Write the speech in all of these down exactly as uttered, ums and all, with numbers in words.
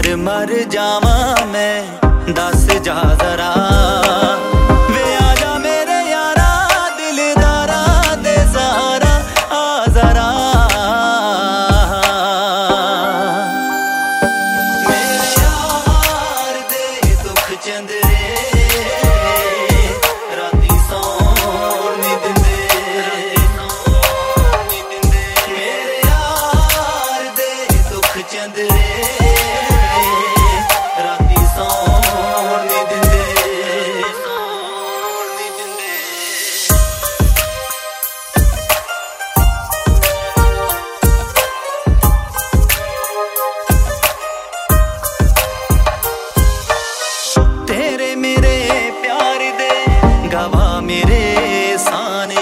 फिर मर जावा मैं, दस जा जरा वे आजा मेरे यारा दिलदारा दे सहारा आ जरा। मेरे यार दे दुख चंदरे राती सौन नी दिंदे, मेरे यार दे दुख चंदरे राती सौन नी दिंदे, सौन नी दिंदे। तेरे मेरे प्यार दे गवाह मेरे साने,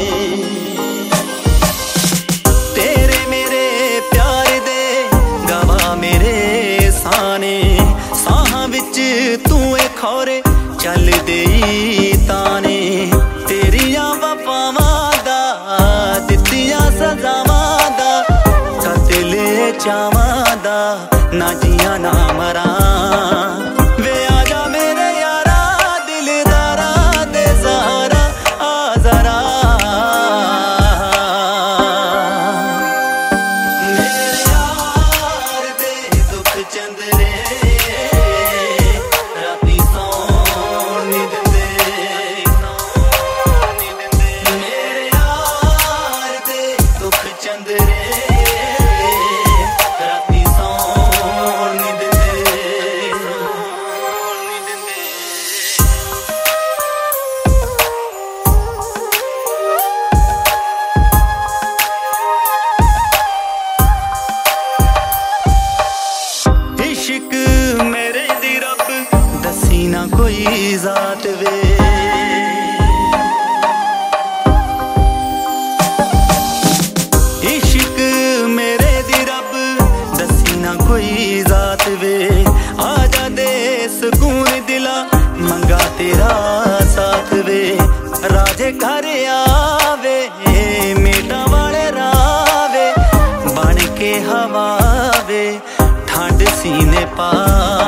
तेरे मेरे प्यार दे गवाह मेरे साने। साहां विच तू ए खौरे चल देई ताने, तेरियां वफावां दा दित्तियां सजावां दा कतल चावां दा ना जियां ना मरां। वे आजा मेरे यारा दिलदारा दे सहारा आ जरा। मेरे यार दे दुख चंदरे राती सौन नी दिंदे, सौन नी दिंदे। मेरे यार दे दुख चंदरे राती सौन नी दिंदे, सौन नी दिंदे। इश्क मेरे दी रब दसी ना कोई जात वे, इश्क मेरे दी रब दसी ना कोई जात वे। आजा दे सुकून दिला मंगा तेरा साथ वे, राजे घर आवे मेटा वाले रावे बन के हवा वे ठंड सीने पा